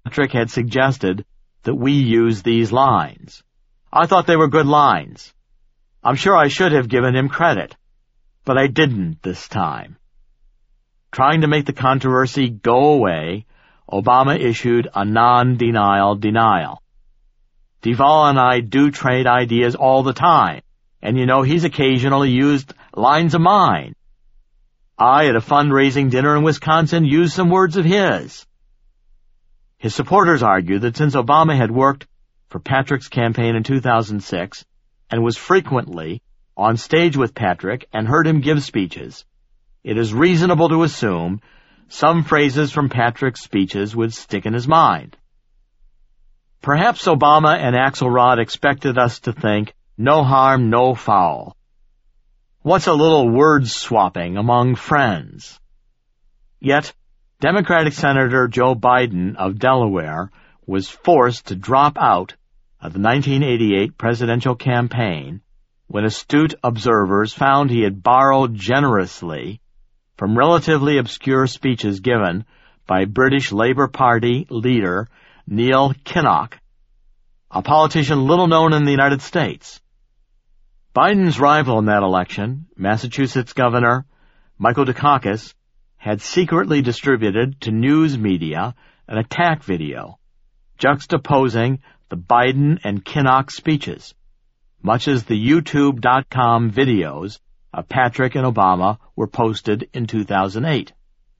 Patrick had suggested that we use these lines. I thought they were good lines. I'm sure I should have given him credit, but I didn't this time. Trying to make the controversy go away, Obama issued a non-denial denial. Duvall and I do trade ideas all the time, and he's occasionally used lines of mine. I, at a fundraising dinner in Wisconsin, used some words of his. His supporters argue that since Obama had worked for Patrick's campaign in 2006 and was frequently on stage with Patrick and heard him give speeches, it is reasonable to assume some phrases from Patrick's speeches would stick in his mind. Perhaps Obama and Axelrod expected us to think, no harm, no foul. What's a little word swapping among friends? Yet, Democratic Senator Joe Biden of Delaware was forced to drop out of the 1988 presidential campaign when astute observers found he had borrowed generously from relatively obscure speeches given by British Labour Party leader Neil Kinnock, a politician little known in the United States. Biden's rival in that election, Massachusetts Governor Michael Dukakis, had secretly distributed to news media an attack video, juxtaposing the Biden and Kinnock speeches, much as the YouTube.com videos of Patrick and Obama were posted in 2008.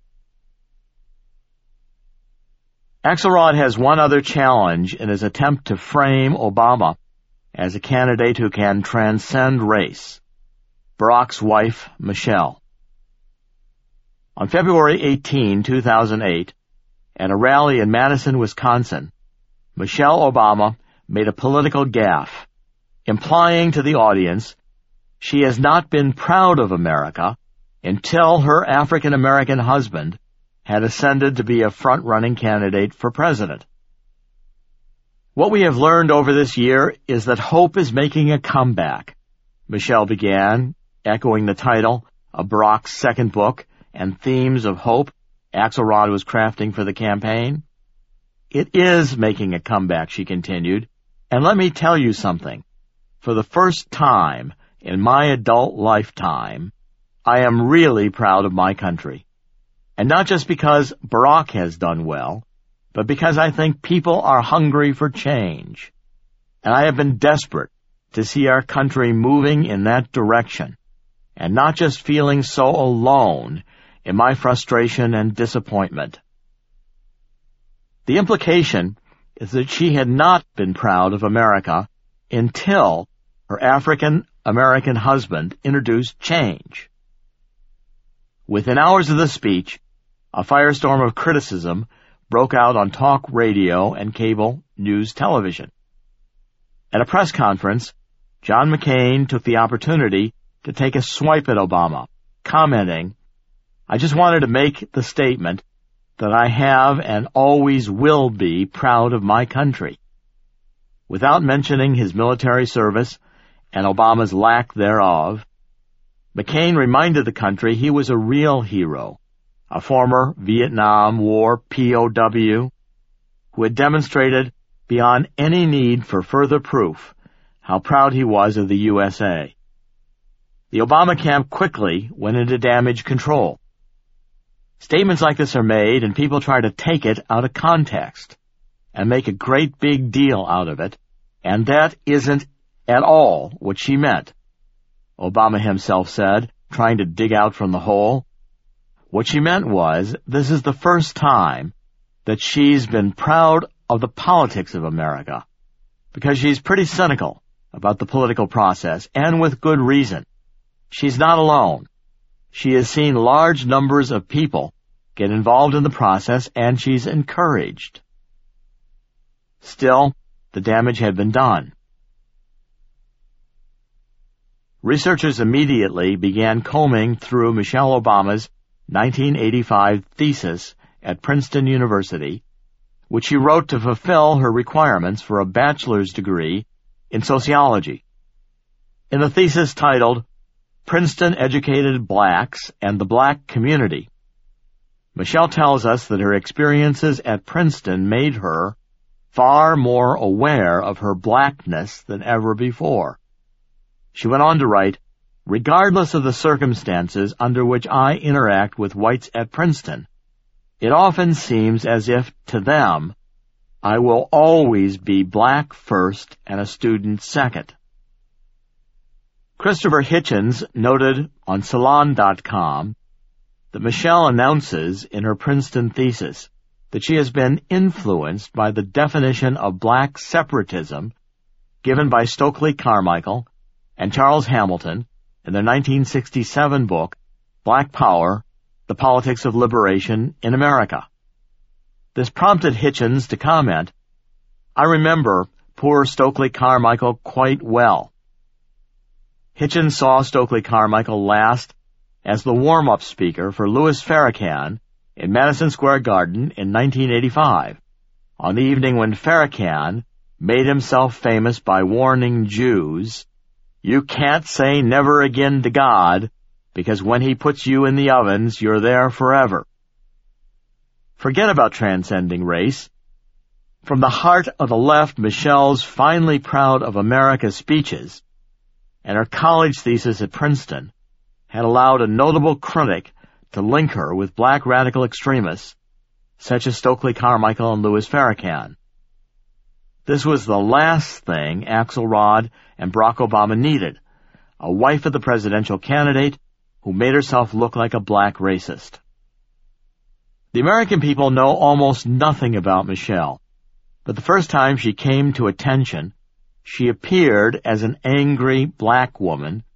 Axelrod has one other challenge in his attempt to frame Obama as a candidate who can transcend race: Barack's wife, Michelle. On February 18, 2008, at a rally in Madison, Wisconsin, Michelle Obama made a political gaffe, implying to the audience she has not been proud of America until her African-American husband had ascended to be a front-running candidate for president. What we have learned over this year is that hope is making a comeback, Michelle began, echoing the title of Barack's second book and themes of hope Axelrod was crafting for the campaign. It is making a comeback, she continued, and let me tell you something. For the first time in my adult lifetime, I am really proud of my country. And not just because Barack has done well, but because I think people are hungry for change. And I have been desperate to see our country moving in that direction, and not just feeling so alone in my frustration and disappointment. The implication is that she had not been proud of America until her African-American husband introduced change. Within hours of the speech, a firestorm of criticism broke out on talk radio and cable news television. At a press conference, John McCain took the opportunity to take a swipe at Obama, commenting, "I just wanted to make the statement that I have and always will be proud of my country," without mentioning his military service and Obama's lack thereof. McCain reminded the country he was a real hero, a former Vietnam War POW who had demonstrated beyond any need for further proof how proud he was of the USA. The Obama camp quickly went into damage control. Statements like this are made, and people try to take it out of context and make a great big deal out of it, and that isn't at all what she meant, Obama himself said, trying to dig out from the hole. What she meant was, this is the first time that she's been proud of the politics of America, because she's pretty cynical about the political process, and with good reason. She's not alone. She has seen large numbers of people get involved in the process, and she's encouraged. Still, the damage had been done. Researchers immediately began combing through Michelle Obama's 1985 thesis at Princeton University, which she wrote to fulfill her requirements for a bachelor's degree in sociology. In the thesis titled Princeton Educated Blacks and the Black Community, Michelle tells us that her experiences at Princeton made her far more aware of her blackness than ever before. She went on to write, "Regardless of the circumstances under which I interact with whites at Princeton, it often seems as if, to them, I will always be black first and a student second." Christopher Hitchens noted on Salon.com that Michelle announces in her Princeton thesis that she has been influenced by the definition of black separatism given by Stokely Carmichael and Charles Hamilton in their 1967 book, Black Power, The Politics of Liberation in America. This prompted Hitchens to comment, "I remember poor Stokely Carmichael quite well." Hitchens saw Stokely Carmichael last as the warm-up speaker for Louis Farrakhan in Madison Square Garden in 1985, on the evening when Farrakhan made himself famous by warning Jews, "You can't say never again to God, because when he puts you in the ovens, you're there forever." Forget about transcending race. From the heart of the left, Michelle's finally proud of America speeches and her college thesis at Princeton had allowed a notable critic to link her with black radical extremists such as Stokely Carmichael and Louis Farrakhan. This was the last thing Axelrod and Barack Obama needed, a wife of the presidential candidate who made herself look like a black racist. The American people know almost nothing about Michelle, but the first time she came to attention, she appeared as an angry black woman